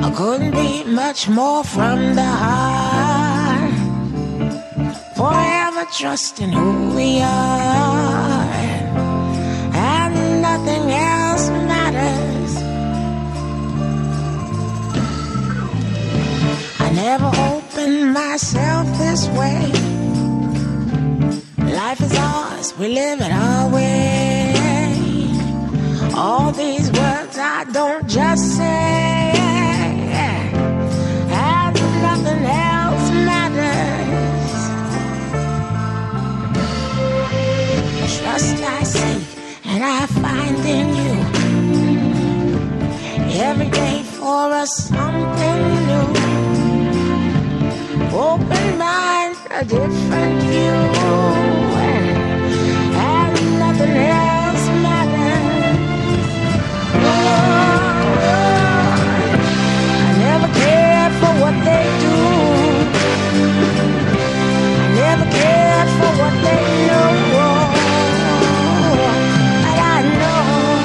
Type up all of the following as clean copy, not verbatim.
couldn't be much more from the heart. Forever trusting who we are, and nothing else matters. I never opened myself this way. Life is ours, we live it our way. All these words I don't just say, and nothing else matters. Trust I seek and I find in you. Every day for us something new. Open mind, a different view, and nothing else matters. I never cared for what they do. I never cared for what they know. But I know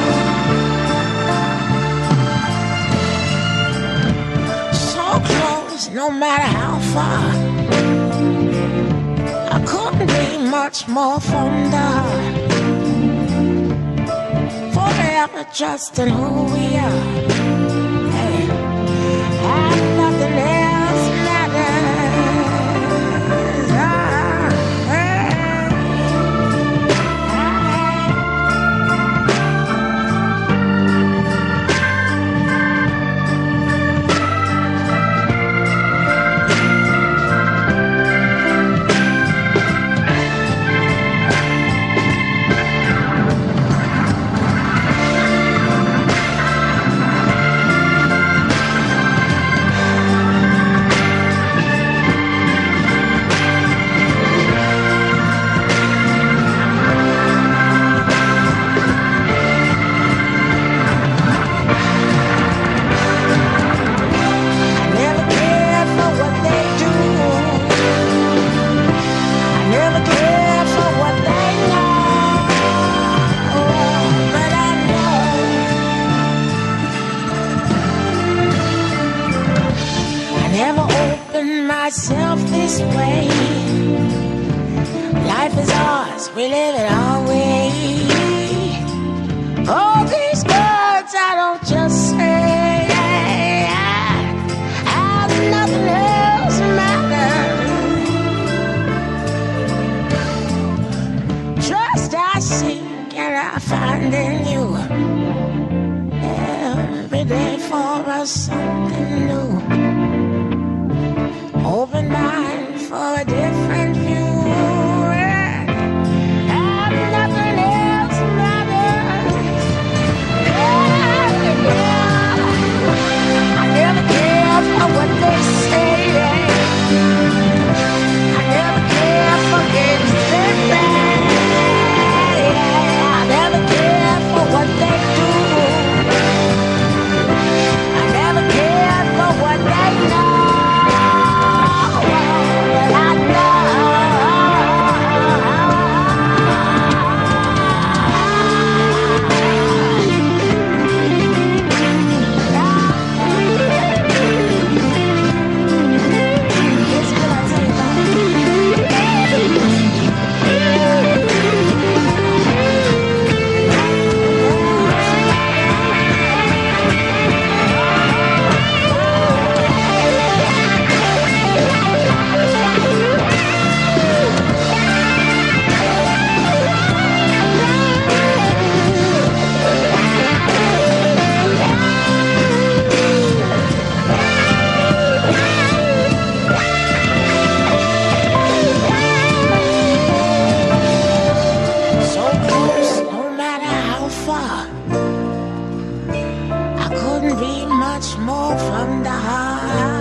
so close, no matter how far. I couldn't be much more from the heart. Forever trusting who we are, hey, and nothing else matters. Hey. Myself this way. Life is ours, we live it our way. All these words I don't just say, and nothing else matters. Trust I seek and I find in you. Every day for us something new. Open mind for a different view, and nothing else matters. I never cared for what they say. I never cared for games they play. I never cared for what they do. I never cared for what they know. I couldn't be much more from the heart.